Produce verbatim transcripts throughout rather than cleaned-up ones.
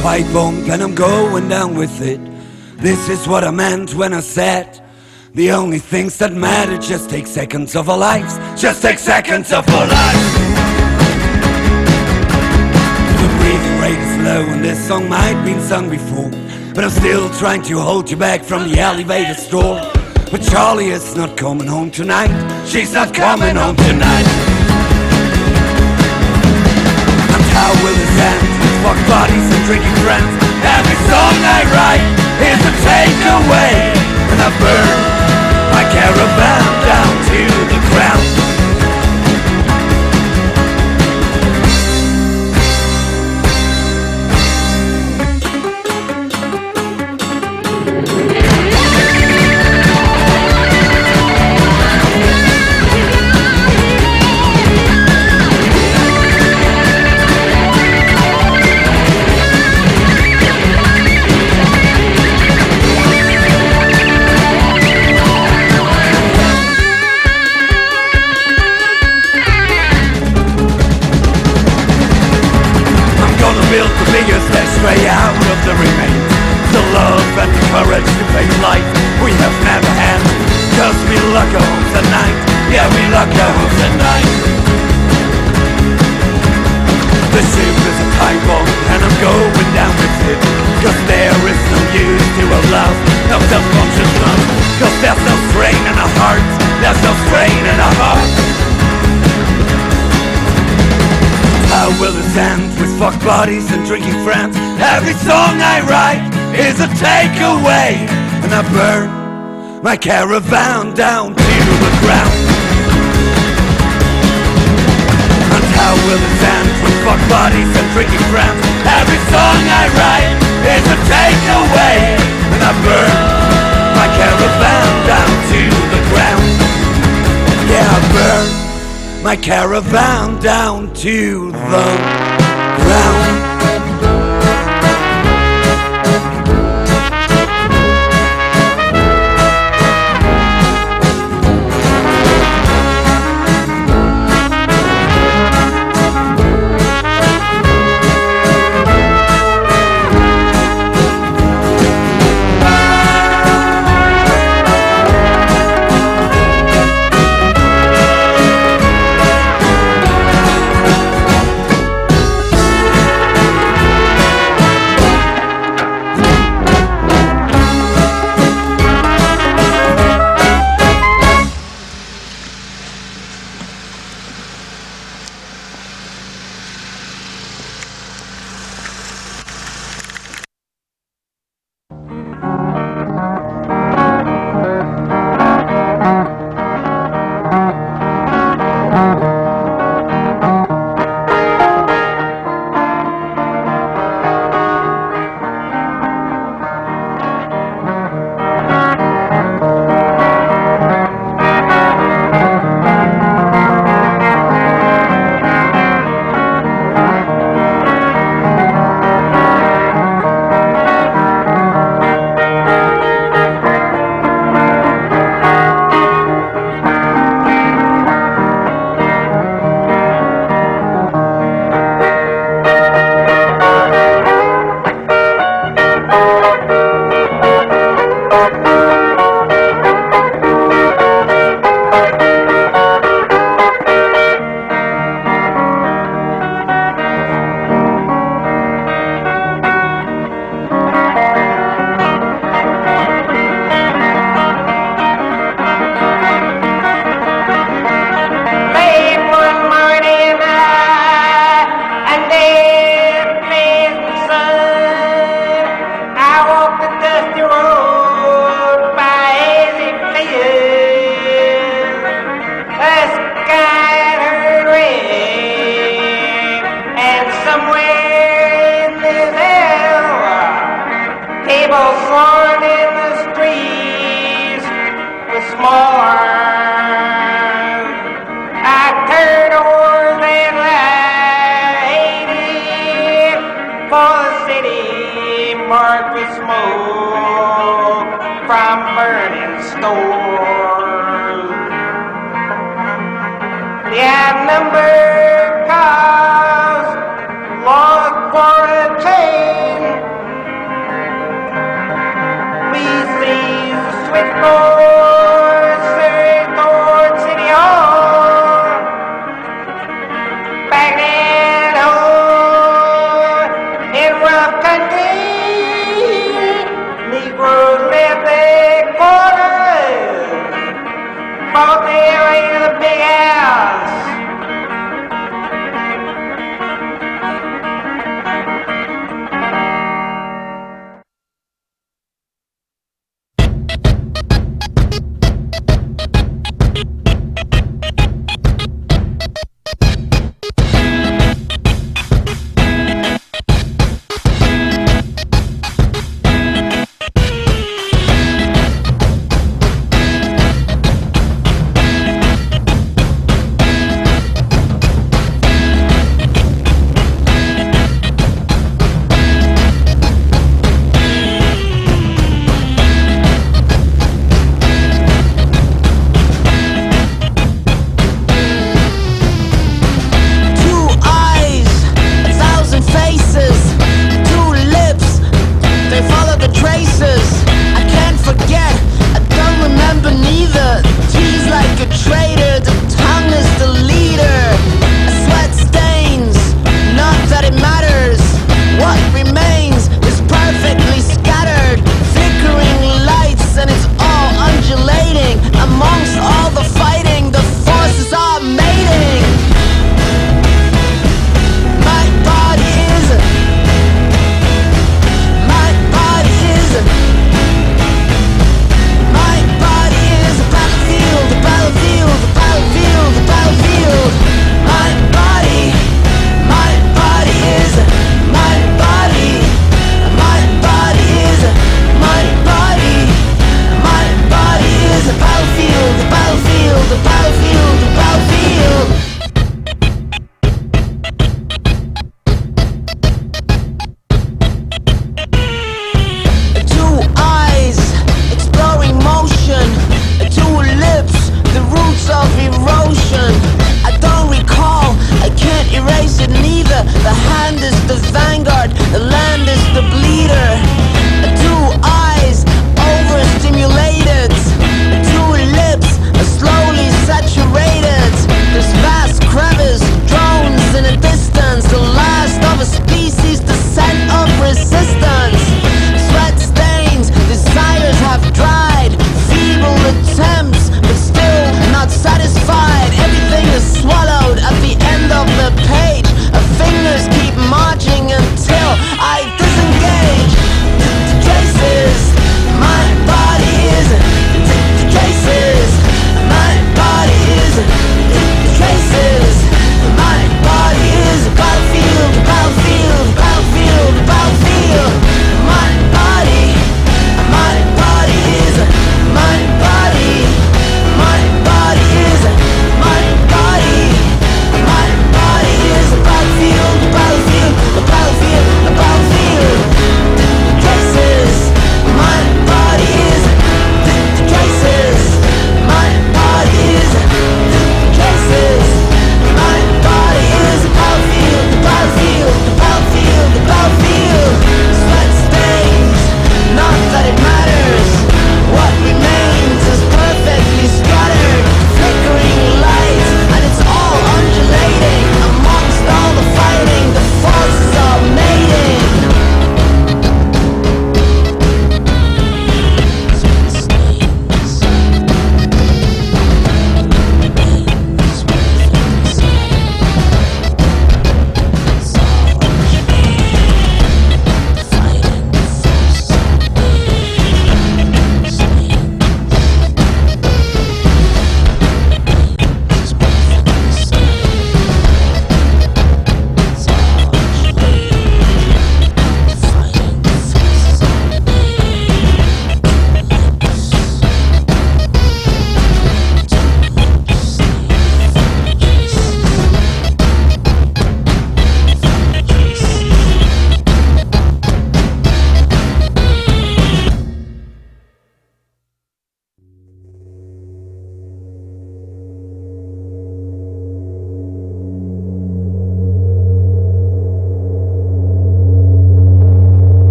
White bump and I'm going down with it. This is what I meant when I said the only things that matter just take seconds of our lives. Just take seconds of our lives. The breathing rate is low and this song might have been sung before, but I'm still trying to hold you back from the elevator store. But Charlie is not coming home tonight. She's not coming home tonight. And how will this end? Fuck bodies and drinking friends. Every song I write is a takeaway, and I burn my caravan down to the ground. Build the biggest X-ray out of the remains. The love and the courage to face life we have never had. Cause we luck home tonight. Yeah, we luck home tonight. The ship is a time bomb and I'm going down with it. Cause there is no use to our love, no self-conscious love. Cause there's no strain in our hearts. There's no strain in our hearts. How will this end with fuck bodies and drinking friends? Every song I write is a takeaway, and I burn my caravan down to the ground. And how will this end with fuck bodies and drinking friends? Every song I write is a takeaway, and I burn my caravan down to the ground. Yeah, I burn my caravan down to the ground. marked with smoke from burning stores. The outnumbered cause lost quarantine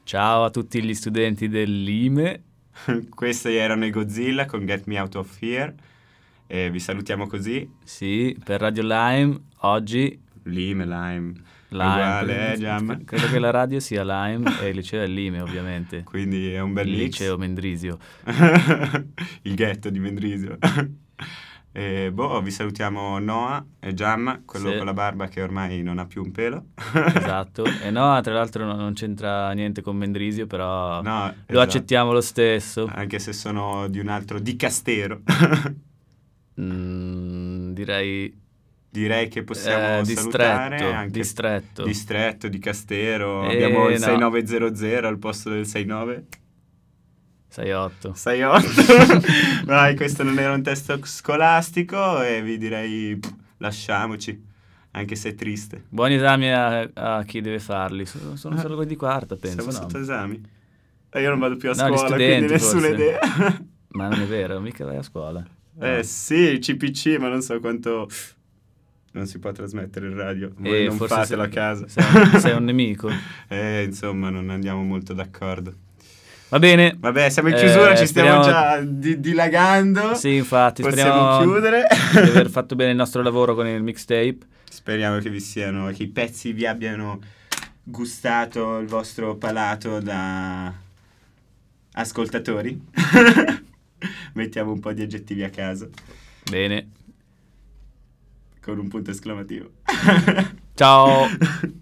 Ciao a tutti gli studenti dell'I M E. Questi erano i Godzilla con Get Me Out of Here. E vi salutiamo così. Sì, per Radio Lime oggi. Lime, Lime. Lime. Uguale, eh, Giam? Credo che la radio sia Lime e il liceo è l'I M E, ovviamente. Quindi è un bel il mix. liceo Mendrisio. Il ghetto di Mendrisio. E boh, vi salutiamo Noah e Giam, quello Sì. con la barba che ormai non ha più un pelo. Esatto. E no, tra l'altro non, non c'entra niente con Mendrisio, però No, lo esatto. accettiamo lo stesso. Anche se sono di un altro dicastero. Mm, direi Direi che possiamo eh, salutare distretto, anche distretto. distretto di Castero. Eh, Abbiamo il no. sei nove zero zero al posto del sei nove. sei otto. sei otto. Vai, questo non era un testo scolastico e vi direi pff, lasciamoci, anche se è triste. Buoni esami a, a chi deve farli. Sono, sono solo quelli di quarta, penso. Siamo no? sotto esami. E io non vado più a No, gli scuola, studenti, quindi nessuna forse. idea. Ma non è vero, mica vai a scuola. Eh sì, C P C, ma non so quanto... Non si può trasmettere il radio. Voi Eh, non forse fatelo se- a casa. sei- sei un nemico. Eh, insomma, non andiamo molto d'accordo. Va bene. Vabbè, siamo in Eh, chiusura, ci stiamo speriamo- già di- dilagando. Sì, infatti, Possiamo speriamo chiudere. di aver fatto bene il nostro lavoro con il mixtape. Speriamo che vi siano, che i pezzi vi abbiano gustato il vostro palato da ascoltatori. Mettiamo un po' di aggettivi a caso Bene. con un punto esclamativo. Ciao.